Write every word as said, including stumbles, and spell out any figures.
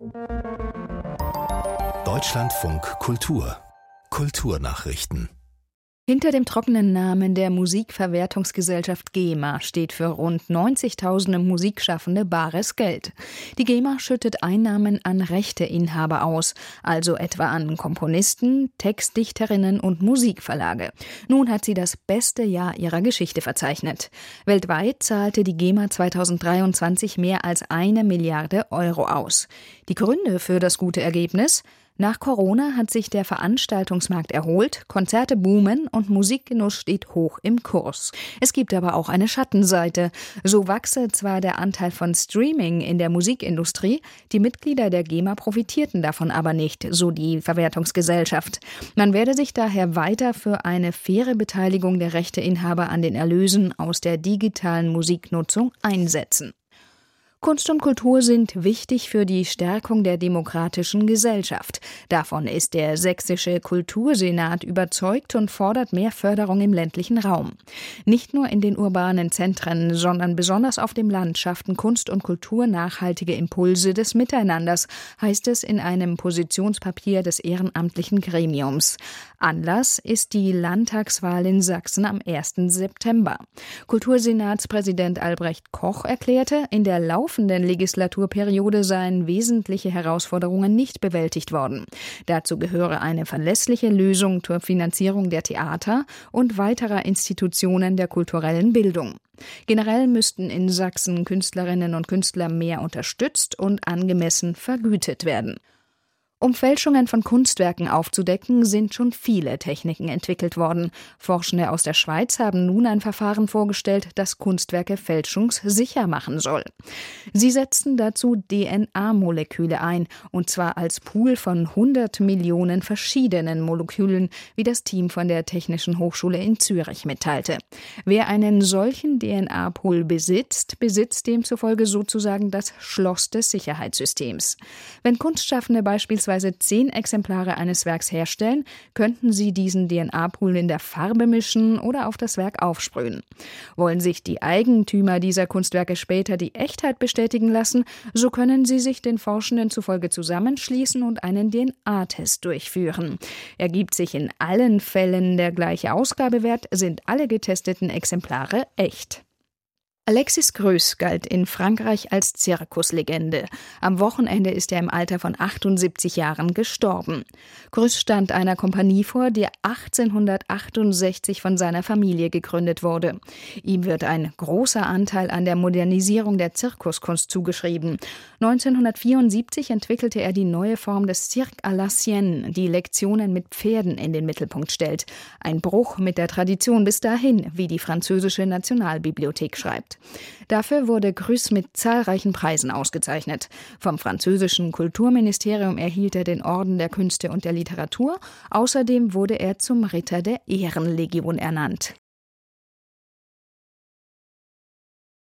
Deutschlandfunk Kultur Kulturnachrichten. Hinter dem trockenen Namen der Musikverwertungsgesellschaft GEMA steht für rund neunzigtausende Musikschaffende bares Geld. Die GEMA schüttet Einnahmen an Rechteinhaber aus, also etwa an Komponisten, Textdichterinnen und Musikverlage. Nun hat sie das beste Jahr ihrer Geschichte verzeichnet. Weltweit zahlte die GEMA zweitausenddreiundzwanzig mehr als eine Milliarde Euro aus. Die Gründe für das gute Ergebnis? Nach Corona hat sich der Veranstaltungsmarkt erholt, Konzerte boomen und Musikgenuss steht hoch im Kurs. Es gibt aber auch eine Schattenseite. So wachse zwar der Anteil von Streaming in der Musikindustrie, die Mitglieder der GEMA profitierten davon aber nicht, so die Verwertungsgesellschaft. Man werde sich daher weiter für eine faire Beteiligung der Rechteinhaber an den Erlösen aus der digitalen Musiknutzung einsetzen. Kunst und Kultur sind wichtig für die Stärkung der demokratischen Gesellschaft. Davon ist der sächsische Kultursenat überzeugt und fordert mehr Förderung im ländlichen Raum. Nicht nur in den urbanen Zentren, sondern besonders auf dem Land schafften Kunst und Kultur nachhaltige Impulse des Miteinanders, heißt es in einem Positionspapier des ehrenamtlichen Gremiums. Anlass ist die Landtagswahl in Sachsen am ersten September. Kultursenatspräsident Albrecht Koch erklärte, in der Lauf In der Legislaturperiode seien wesentliche Herausforderungen nicht bewältigt worden. Dazu gehöre eine verlässliche Lösung zur Finanzierung der Theater und weiterer Institutionen der kulturellen Bildung. Generell müssten in Sachsen Künstlerinnen und Künstler mehr unterstützt und angemessen vergütet werden. Um Fälschungen von Kunstwerken aufzudecken, sind schon viele Techniken entwickelt worden. Forschende aus der Schweiz haben nun ein Verfahren vorgestellt, das Kunstwerke fälschungssicher machen soll. Sie setzen dazu D N A-Moleküle ein, und zwar als Pool von hundert Millionen verschiedenen Molekülen, wie das Team von der Technischen Hochschule in Zürich mitteilte. Wer einen solchen D N A-Pool besitzt, besitzt demzufolge sozusagen das Schloss des Sicherheitssystems. Wenn Kunstschaffende beispielsweise zehn Exemplare eines Werks herstellen, könnten sie diesen D N A-Pool in der Farbe mischen oder auf das Werk aufsprühen. Wollen sich die Eigentümer dieser Kunstwerke später die Echtheit bestätigen lassen, so können sie sich den Forschenden zufolge zusammenschließen und einen D N A-Test durchführen. Ergibt sich in allen Fällen der gleiche Ausgabewert, sind alle getesteten Exemplare echt. Alexis Grüss galt in Frankreich als Zirkuslegende. Am Wochenende ist er im Alter von achtundsiebzig Jahren gestorben. Grüss stand einer Kompanie vor, die achtzehnhundertachtundsechzig von seiner Familie gegründet wurde. Ihm wird ein großer Anteil an der Modernisierung der Zirkuskunst zugeschrieben. neunzehnhundertvierundsiebzig entwickelte er die neue Form des Cirque à la Sienne, die Lektionen mit Pferden in den Mittelpunkt stellt. Ein Bruch mit der Tradition bis dahin, wie die französische Nationalbibliothek schreibt. Dafür wurde Grüss mit zahlreichen Preisen ausgezeichnet. Vom französischen Kulturministerium erhielt er den Orden der Künste und der Literatur. Außerdem wurde er zum Ritter der Ehrenlegion ernannt.